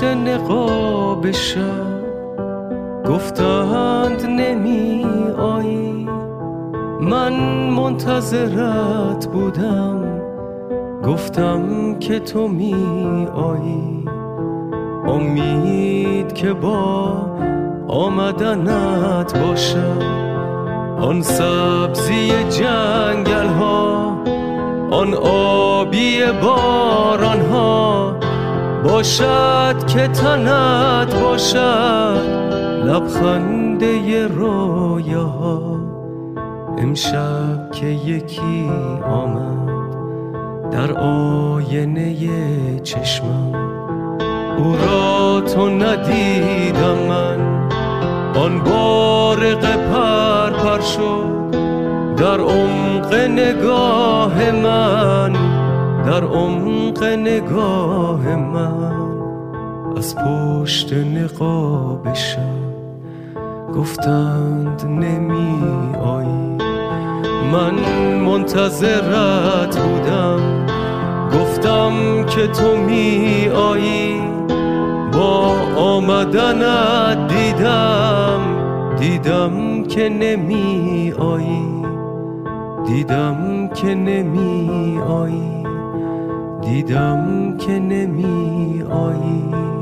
پشت نقاب شب گفتند نمی آیی، من منتظرت بودم، گفتم که تو می آیی. امید که با آمدنت باشم، آن سبزی جنگل ها، آن آبی باران ها، باشد که تنت باشد لبخنده رویاها. امشب که یکی آمد در آینه چشمم، او را تو ندیدم من، آن بارق پر شد در عمق نگاه من، در عمق نگاه من. از پشت نقاب شب گفتند نمی آیی، من منتظرت بودم، گفتم که تو می آیی. با آمدنت دیدم که نمی آیی، دیدم که نمی آیی، دیدم که نمی آیی.